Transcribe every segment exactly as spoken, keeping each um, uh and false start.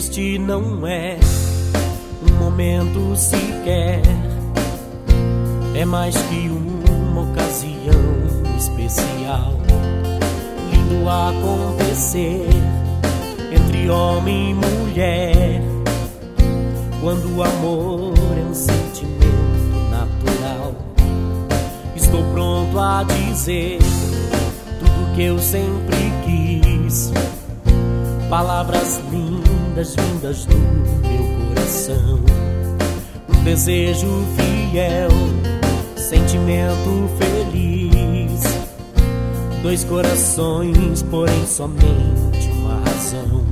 este não é um momento sequer, é mais que uma ocasião especial, lindo acontecer entre homem e mulher, quando o amor é um sentimento natural. Estou pronto a dizer tudo que eu sempre quis, palavras lindas vindas do meu coração, um desejo fiel, sentimento feliz, dois corações, porém somente uma razão.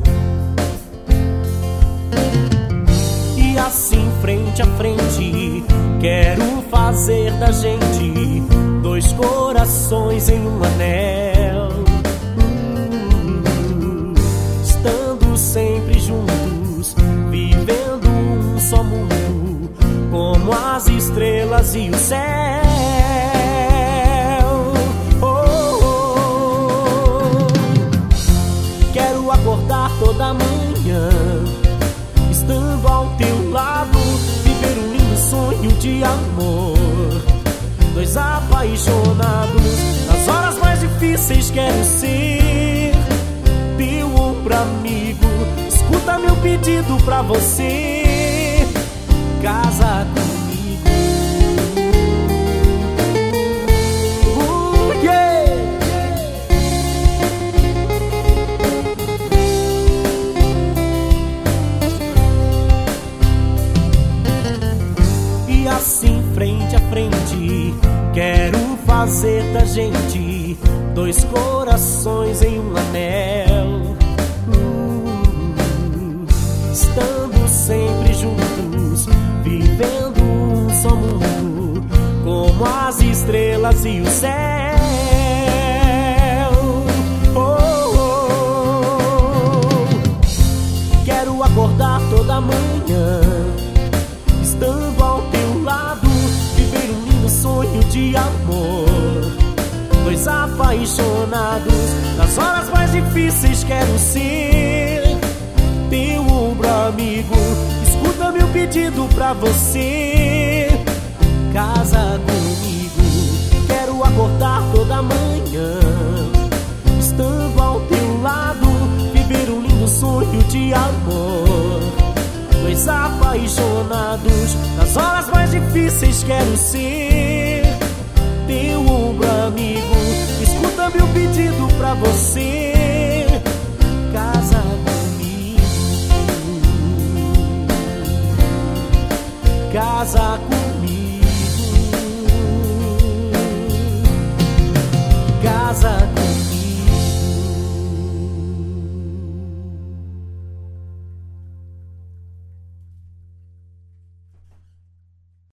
E assim, frente a frente, quero fazer da gente dois corações em um anel, uh, estando sempre juntos, vivendo um só mundo, como as estrelas e o céu. Oh, oh, oh. Quero acordar toda manhã, estando ao teu lado, viver um lindo sonho de amor. Dois apaixonados, nas horas mais difíceis quero ser teu ombro amigo. Escuta meu pedido pra você, casa comigo. Uh, yeah. E assim, frente a frente, quero fazer da gente dois corações em um anel, uh, estando sempre juntos, vivendo um só mundo, como as estrelas e o céu. Oh, oh, oh. Quero acordar toda manhã, estando ao teu lado, viver um lindo sonho de amor. Dois apaixonados, nas horas mais difíceis quero ser teu ombro amigo. Escuta meu pedido pra você, casa comigo. Quero acordar toda manhã, estando ao teu lado, viver um lindo sonho de amor. Dois apaixonados, nas horas mais difíceis quero ser teu ombro amigo. Escuta meu pedido pra você, casa comigo, casa comigo.